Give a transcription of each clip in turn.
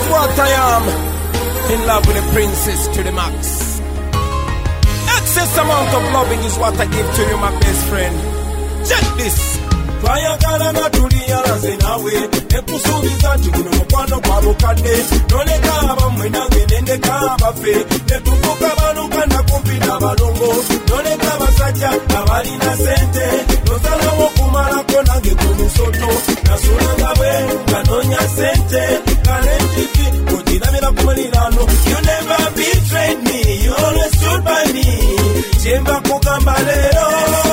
what I am. In love with the princess to the max. Excess amount of loving is what I give to you, my best friend. Check this. Twayagala nga tuliyalaze nawe nekusuubiza nti guno mukwano gwa bukadde noleka abamwe nange nendeka abaffe netufuuka baluganda kumpi n'abalongo noleka abasajja abalina sente nosalawo okumalako nange ku musoto nasulanga bwe nga noonya sente kalentiki ogirabira ku muliraano. You never betrayed me, you always stood by me. Kyemba kugamba leero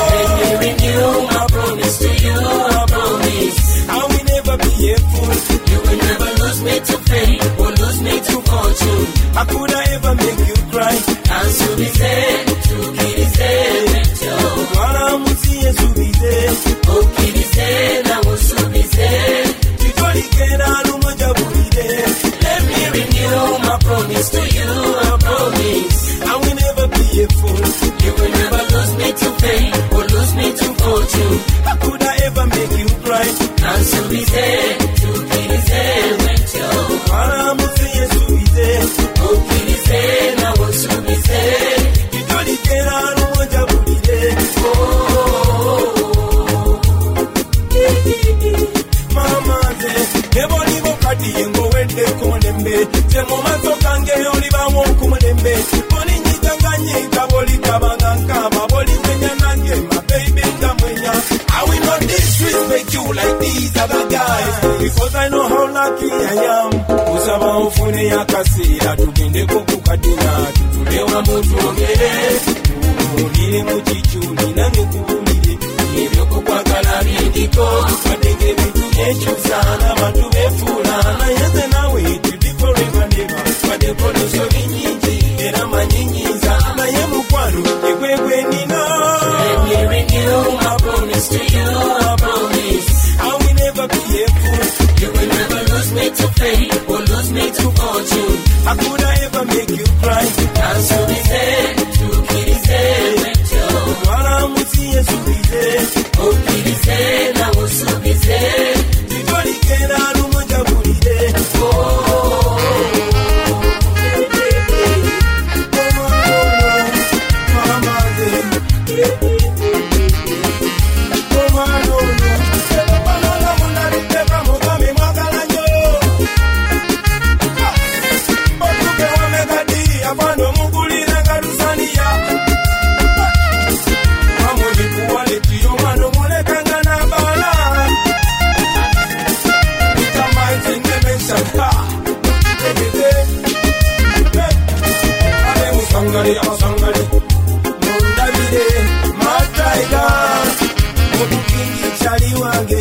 I promise to you, I promise I will never be a fool. You will never lose me to fame or lose me to fortune. How could I ever make you cry? Ansubize, tukirize, mecho Mwana musiye subize, okirize, na usubize Titolikena lumoja bulide. Let me renew my promise to you, I promise I will never be a fool. You will never lose me to fame or lose me to fortune. How could I ever make you cry? Ansubize, tukirize, mecho Mwana musiye subize, okirize, na usubize Titolikena lumoja bulide. Mama de, neboli bokadi yengo wende kumulembe. Temo masoka nge yoli bawo kumulembe. Boli nyitanganye kaboli kabanga nkaba. Boli menya nange my baby ngamwenya. I will not disrespect you like these other guys, because I know how lucky I am. Usaba ufune yakasira tugende kukukadina tutulewa mutu ogere. Mulire muchichuli nange kubulire. Ebyoko kwagala bindiko badenge bintu ekyusana bantu befuulana yeze nawe tuli forever never badekoloso binyingi era manyinyiza naye mukwano ekwekwe nina. Let me renew my promise to you, I promise I will never be a fool. You will never lose me to fame or lose me to fortune. How could I ever make you cry? Ansubize, tukirize, mecho Mwana musiye subize, okirize, na usubize Titolikena lumoja bulide. Sangare, Mundabire, Mataiga, Obukingi Chali wange.